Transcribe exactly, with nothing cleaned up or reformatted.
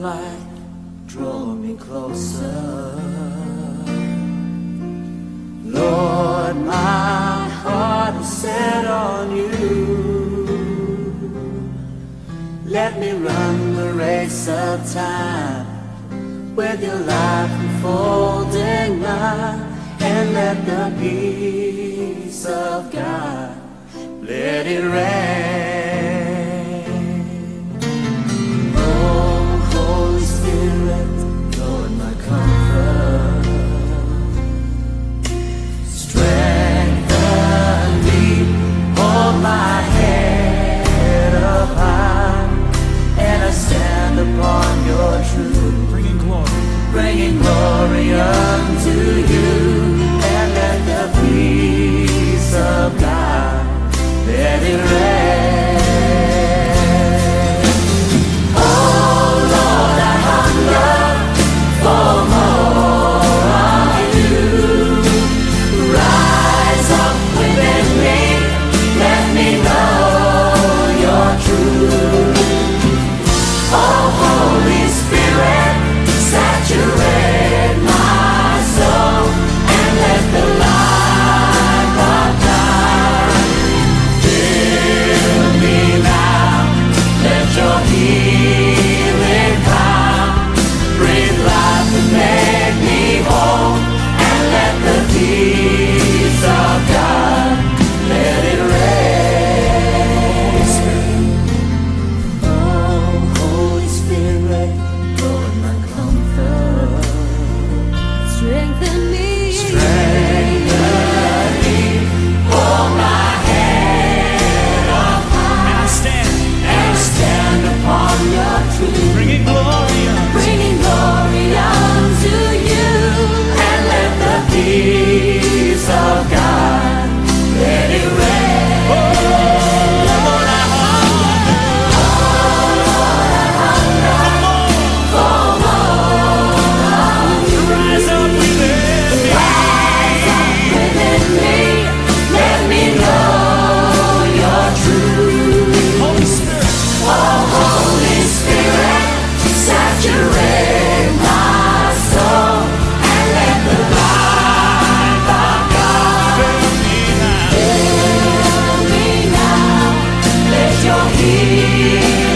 light, draw me closer. Lord, my heart is set on you. Let me run the race of time with your life unfolding mine, and let the peace of God let it rain. Oh, Holy Spirit, Lord, my comfort, strengthen me, hold my head up high, and I stand upon your truth, bringing glory, bringing glory unto you, and let the peace of God let it rain. Oh Lord, I hunger for more of you. Rise up within me, let me know your truth. Oh Holy Spirit, saturate my soul, and let the light of God fill me now. Let your healing power breathe life and make me whole, and let the peace of God let it rain. Oh, Holy Spirit, Lord, my comfort, Strengthen me, strengthen me, hold my head up high, and I stand, and stand upon your truth, bringing glory unto bringing glory unto you, and let the peace of God let it rain. Oh, Lord, I hunger for more. Rise up within me. Within me, let me know your truth. Holy Spirit, Oh, Holy Spirit, saturate my soul, and let the light of God fill me now. fill me now. Let your healing